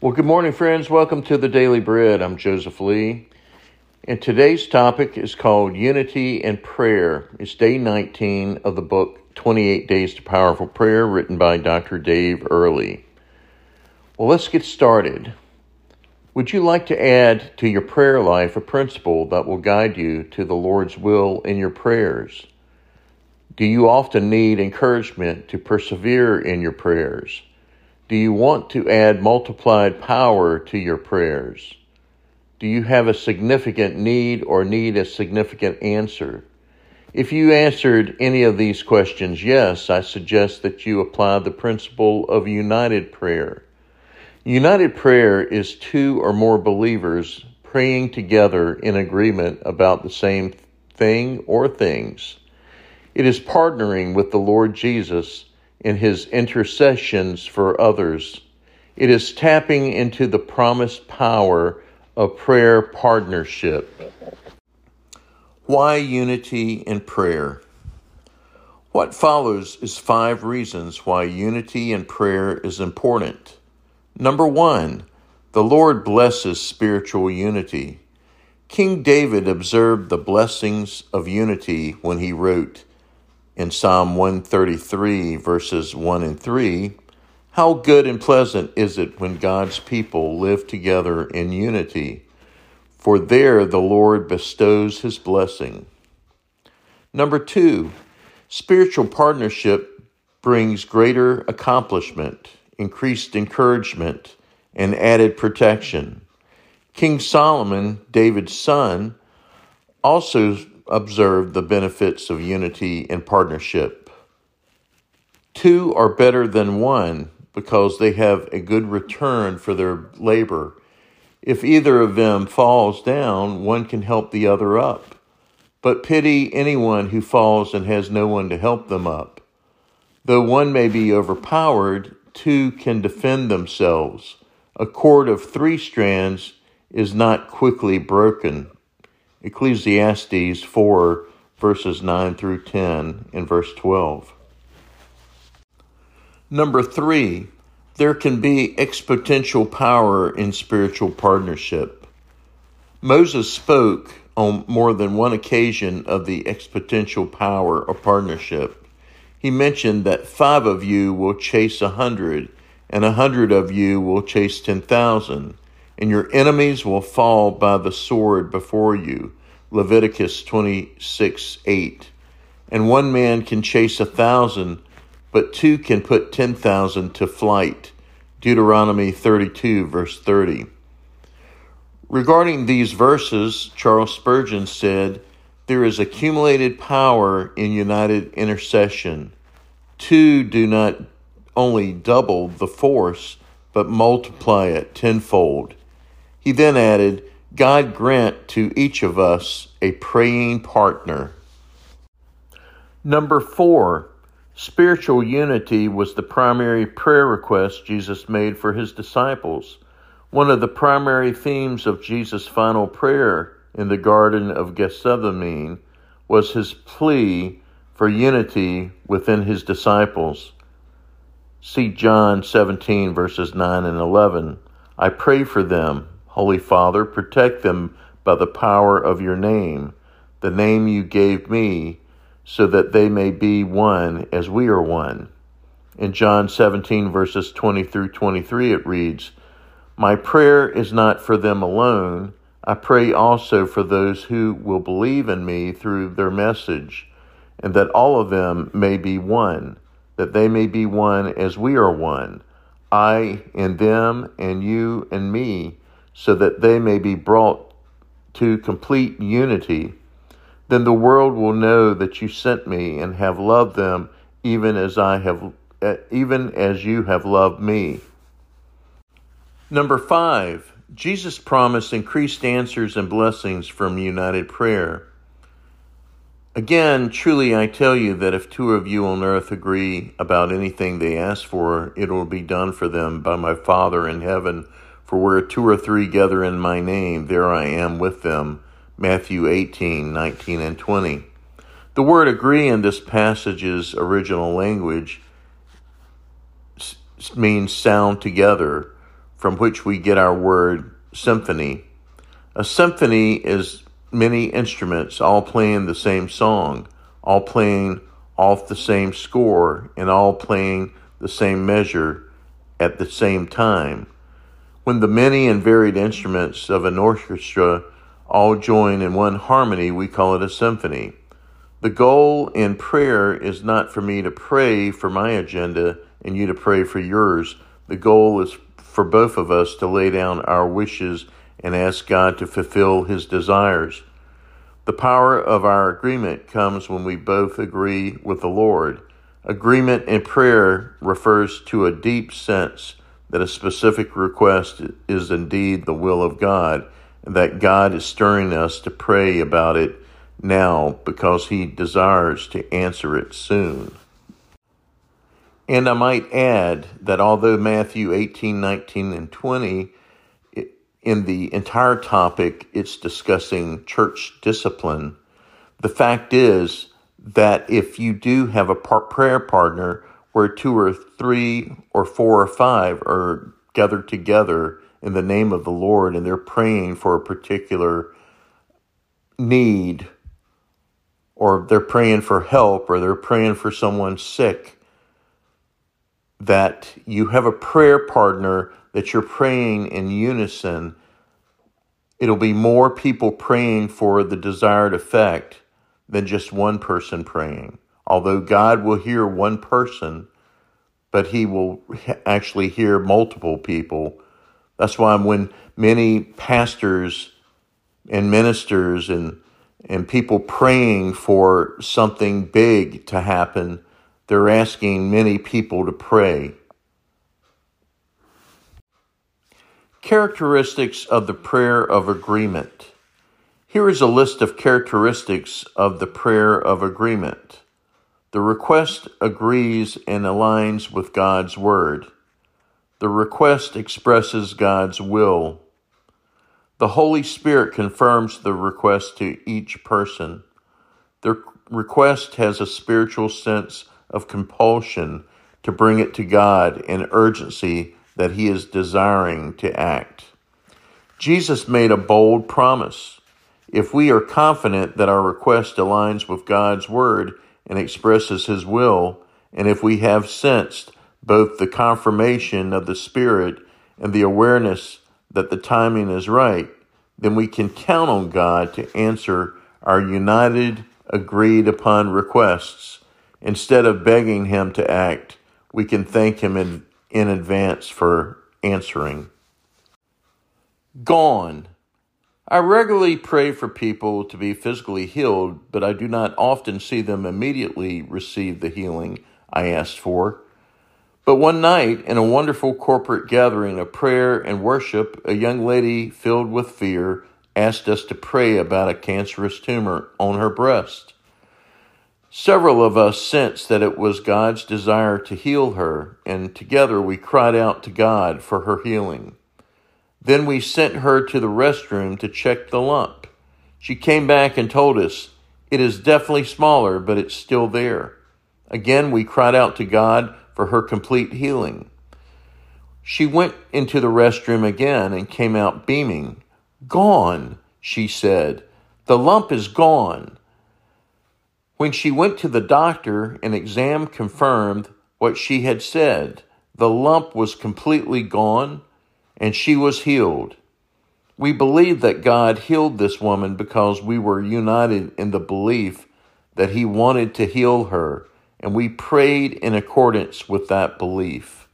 Well, good morning, friends. Welcome to the Daily Bread. I'm Joseph Lee, and today's topic is called Unity and Prayer. It's day 19 of the book 28 Days to Powerful Prayer, written by Dr. Dave Earley. Well, let's get started. Would you like to add to your prayer life a principle that will guide you to the Lord's will in your prayers? Do you often need encouragement to persevere in your prayers? Do you want to add multiplied power to your prayers? Do you have a significant need or need a significant answer? If you answered any of these questions yes, I suggest that you apply the principle of united prayer. United prayer is two or more believers praying together in agreement about the same thing or things. It is partnering with the Lord Jesus in his intercessions for others. It is tapping into the promised power of prayer partnership. Why unity in prayer? What follows is 5 reasons why unity in prayer is important. Number 1, the Lord blesses spiritual unity. King David observed the blessings of unity when he wrote, in Psalm 133, verses 1 and 3, "How good and pleasant is it when God's people live together in unity, for there the Lord bestows his blessing." Number 2, spiritual partnership brings greater accomplishment, increased encouragement, and added protection. King Solomon, David's son, also observed the benefits of unity and partnership. 2 are better than 1 because they have a good return for their labor. If either of them falls down, one can help the other up. But pity anyone who falls and has no one to help them up. Though one may be overpowered, 2 can defend themselves. A cord of 3 strands is not quickly broken. Ecclesiastes 4, verses 9 through 10, and verse 12. Number 3, there can be exponential power in spiritual partnership. Moses spoke on more than one occasion of the exponential power of partnership. He mentioned that 5 of you will chase 100, and 100 of you will chase 10,000. And your enemies will fall by the sword before you. Leviticus 26:8. And 1 man can chase 1,000, but 2 can put 10,000 to flight. Deuteronomy 32, verse 30. Regarding these verses, Charles Spurgeon said, "There is accumulated power in united intercession. 2 do not only double the force, but multiply it tenfold." He then added, "God grant to each of us a praying partner." Number 4, spiritual unity was the primary prayer request Jesus made for his disciples. One of the primary themes of Jesus' final prayer in the Garden of Gethsemane was his plea for unity within his disciples. See John 17, verses 9 and 11. "I pray for them. Holy Father, protect them by the power of your name, the name you gave me, so that they may be one as we are one." In John 17, verses 20 through 23, it reads, "My prayer is not for them alone. I pray also for those who will believe in me through their message, and that all of them may be one, that they may be one as we are one, I in them and you and me, so that they may be brought to complete unity. Then the world will know that you sent me and have loved them even as you have loved me." Number 5, Jesus promised increased answers and blessings from united prayer. "Again, truly I tell you that if 2 of you on earth agree about anything they ask for, it will be done for them by my Father in heaven. For where 2 or 3 gather in my name, there I am with them." Matthew 18, 19, and 20. The word agree in this passage's original language means sound together. from which we get our word symphony. A symphony is many instruments all playing the same song, all playing off the same score, and all playing the same measure at the same time. When the many and varied instruments of an orchestra all join in one harmony, we call it a symphony. The goal in prayer is not for me to pray for my agenda and you to pray for yours. The goal is for both of us to lay down our wishes and ask God to fulfill his desires. The power of our agreement comes when we both agree with the Lord. Agreement in prayer refers to a deep sense that a specific request is indeed the will of God, and that God is stirring us to pray about it now because he desires to answer it soon. And I might add that although Matthew 18, 19, and 20, in the entire topic, it's discussing church discipline, the fact is that if you do have a prayer partner where 2 or 3 or 4 or 5 are gathered together in the name of the Lord and they're praying for a particular need, or they're praying for help, or they're praying for someone sick, that you have a prayer partner that you're praying in unison, it'll be more people praying for the desired effect than just one person praying. Although God will hear one person, but he will actually hear multiple people. That's why when many pastors and ministers and people praying for something big to happen, they're asking many people to pray. Characteristics of the prayer of agreement. Here is a list of characteristics of the prayer of agreement. The request agrees and aligns with God's word. The request expresses God's will. The Holy Spirit confirms the request to each person. The request has a spiritual sense of compulsion to bring it to God and urgency that he is desiring to act. Jesus made a bold promise. If we are confident that our request aligns with God's word and expresses his will, and if we have sensed both the confirmation of the Spirit and the awareness that the timing is right, then we can count on God to answer our united, agreed upon requests. Instead of begging him to act, we can thank him in advance for answering. Gone. I regularly pray for people to be physically healed, but I do not often see them immediately receive the healing I asked for. But one night, in a wonderful corporate gathering of prayer and worship, a young lady filled with fear asked us to pray about a cancerous tumor on her breast. Several of us sensed that it was God's desire to heal her, and together we cried out to God for her healing. Then we sent her to the restroom to check the lump. She came back and told us, "It is definitely smaller, but it's still there." Again, we cried out to God for her complete healing. She went into the restroom again and came out beaming. "Gone," she said. "The lump is gone." When she went to the doctor, an exam confirmed what she had said. The lump was completely gone, and she was healed. We believe that God healed this woman because we were united in the belief that he wanted to heal her, and we prayed in accordance with that belief.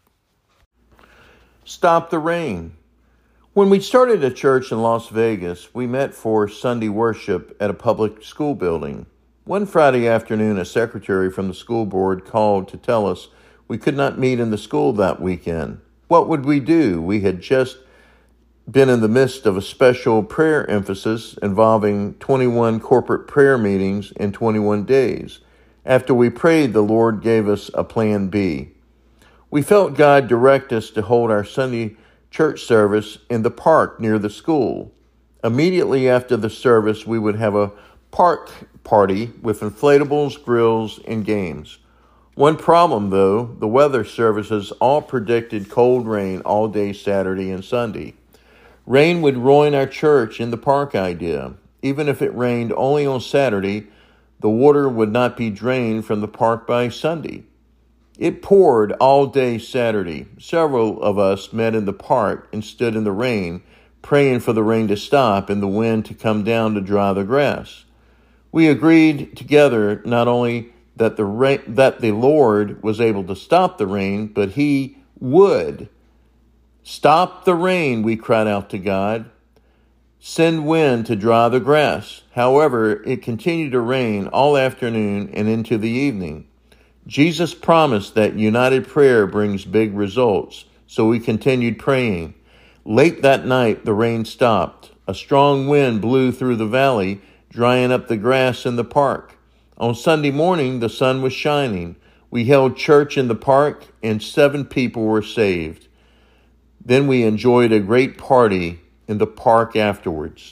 Stop the rain. When we started a church in Las Vegas, we met for Sunday worship at a public school building. One Friday afternoon, a secretary from the school board called to tell us we could not meet in the school that weekend. What would we do? We had just been in the midst of a special prayer emphasis involving 21 corporate prayer meetings in 21 days. After we prayed, the Lord gave us a plan B. We felt God direct us to hold our Sunday church service in the park near the school. Immediately after the service, we would have a park party with inflatables, grills, and games. One problem, though, the weather services all predicted cold rain all day Saturday and Sunday. Rain would ruin our church in the park idea. Even if it rained only on Saturday, the water would not be drained from the park by Sunday. It poured all day Saturday. Several of us met in the park and stood in the rain, praying for the rain to stop and the wind to come down to dry the grass. We agreed together not only that the Lord was able to stop the rain, but He would. Stop the rain, we cried out to God. Send wind to dry the grass. However, it continued to rain all afternoon and into the evening. Jesus promised that united prayer brings big results, so we continued praying. Late that night, the rain stopped. A strong wind blew through the valley, drying up the grass in the park. On Sunday morning, the sun was shining. We held church in the park, and 7 people were saved. Then we enjoyed a great party in the park afterwards.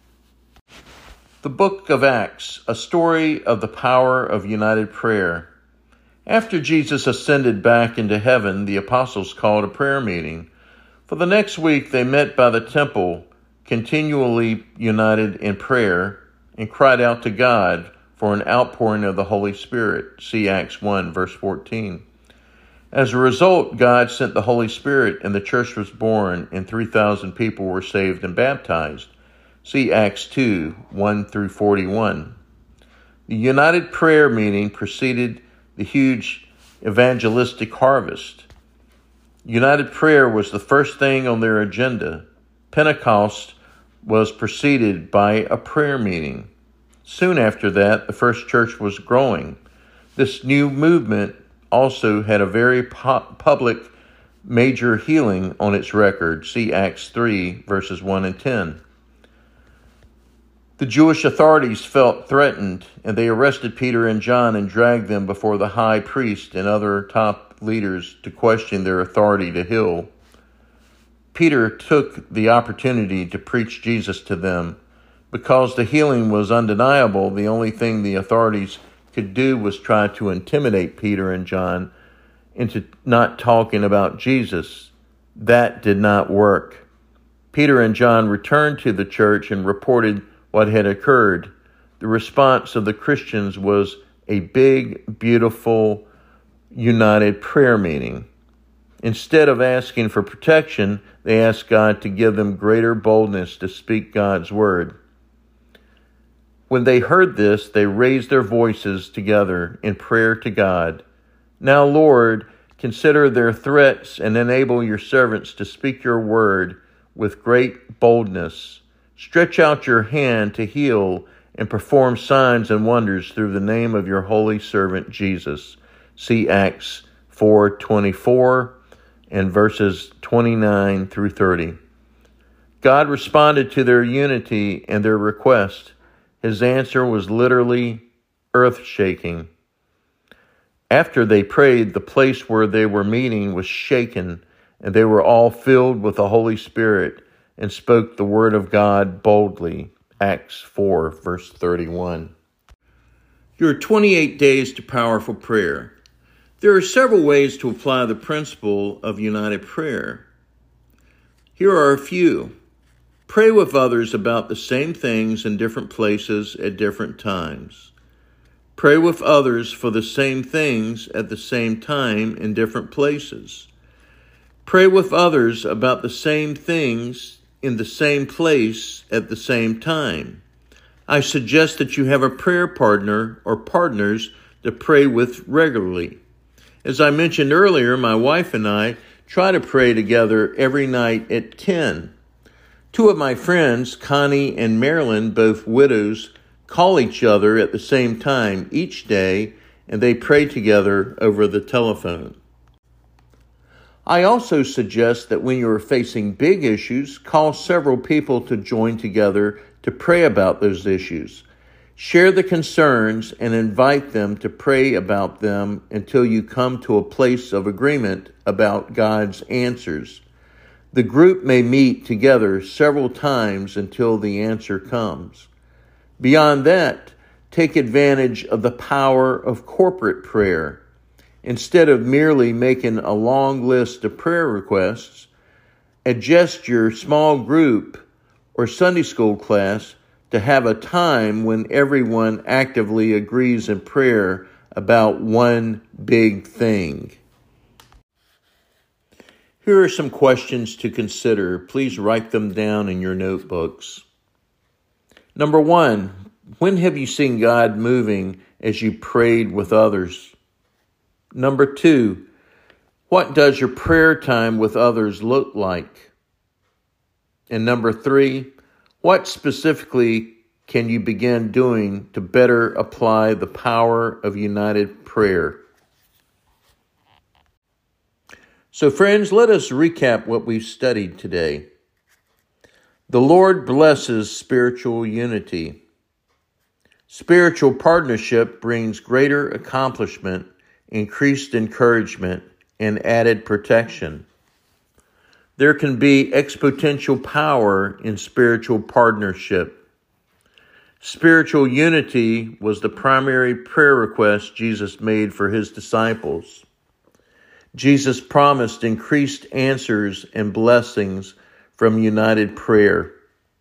The Book of Acts, a story of the power of united prayer. After Jesus ascended back into heaven, the apostles called a prayer meeting. For the next week, they met by the temple, continually united in prayer, and cried out to God for an outpouring of the Holy Spirit. See Acts 1, verse 14. As a result, God sent the Holy Spirit, and the church was born, and 3,000 people were saved and baptized. See Acts 2, 1 through 41. The united prayer meeting preceded the huge evangelistic harvest. United prayer was the first thing on their agenda. Pentecost was preceded by a prayer meeting. Soon after that, the first church was growing. This new movement also had a very public major healing on its record. See Acts 3, verses 1 and 10. The Jewish authorities felt threatened, and they arrested Peter and John and dragged them before the high priest and other top leaders to question their authority to heal. Peter took the opportunity to preach Jesus to them. Because the healing was undeniable, the only thing the authorities could do was try to intimidate Peter and John into not talking about Jesus. That did not work. Peter and John returned to the church and reported what had occurred. The response of the Christians was a big, beautiful, united prayer meeting. Instead of asking for protection, they asked God to give them greater boldness to speak God's word. When they heard this, they raised their voices together in prayer to God. Now, Lord, consider their threats and enable your servants to speak your word with great boldness. Stretch out your hand to heal and perform signs and wonders through the name of your holy servant Jesus. See Acts 4:24 and verses 29 through 30. God responded to their unity and their request. His answer was literally earth-shaking. After they prayed, the place where they were meeting was shaken, and they were all filled with the Holy Spirit and spoke the word of God boldly. Acts 4, verse 31. Your 28 days to powerful prayer. There are several ways to apply the principle of united prayer. Here are a few. Pray with others about the same things in different places at different times. Pray with others for the same things at the same time in different places. Pray with others about the same things in the same place at the same time. I suggest that you have a prayer partner or partners to pray with regularly. As I mentioned earlier, my wife and I try to pray together every night at 10. 2 of my friends, Connie and Marilyn, both widows, call each other at the same time each day, and they pray together over the telephone. I also suggest that when you are facing big issues, call several people to join together to pray about those issues. Share the concerns and invite them to pray about them until you come to a place of agreement about God's answers. The group may meet together several times until the answer comes. Beyond that, take advantage of the power of corporate prayer. Instead of merely making a long list of prayer requests, adjust your small group or Sunday school class to have a time when everyone actively agrees in prayer about one big thing. Here are some questions to consider. Please write them down in your notebooks. Number 1, when have you seen God moving as you prayed with others? Number 2, what does your prayer time with others look like? And number 3, what specifically can you begin doing to better apply the power of united prayer? So friends, let us recap what we've studied today. The Lord blesses spiritual unity. Spiritual partnership brings greater accomplishment, increased encouragement, and added protection. There can be exponential power in spiritual partnership. Spiritual unity was the primary prayer request Jesus made for his disciples. Jesus promised increased answers and blessings from united prayer.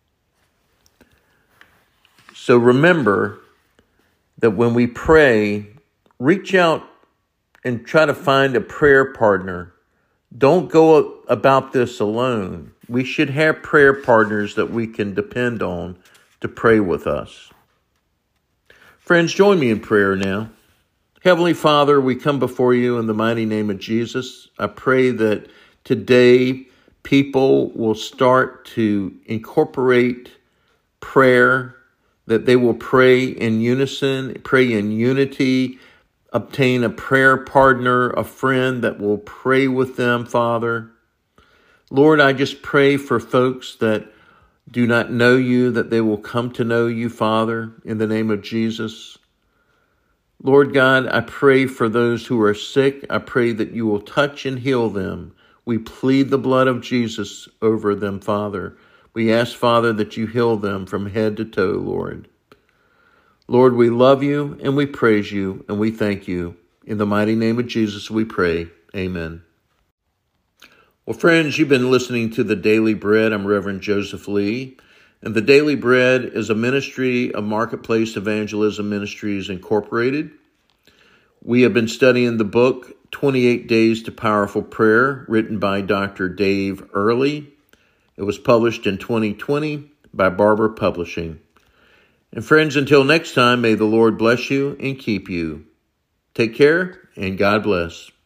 So remember that when we pray, reach out and try to find a prayer partner. Don't go about this alone. We should have prayer partners that we can depend on to pray with us. Friends, join me in prayer now. Heavenly Father, we come before you in the mighty name of Jesus. I pray that today people will start to incorporate prayer, that they will pray in unison, pray in unity, obtain a prayer partner, a friend that will pray with them, Father. Lord, I just pray for folks that do not know you, that they will come to know you, Father, in the name of Jesus. Lord God, I pray for those who are sick. I pray that you will touch and heal them. We plead the blood of Jesus over them, Father. We ask, Father, that you heal them from head to toe, Lord. Lord, we love you and we praise you and we thank you. In the mighty name of Jesus, we pray. Amen. Well, friends, you've been listening to The Daily Bread. I'm Reverend Joseph Lee. And The Daily Bread is a ministry of Marketplace Evangelism Ministries Incorporated. We have been studying the book, 28 Days to Powerful Prayer, written by Dr. Dave Earley. It was published in 2020 by Barber Publishing. And friends, until next time, may the Lord bless you and keep you. Take care, and God bless.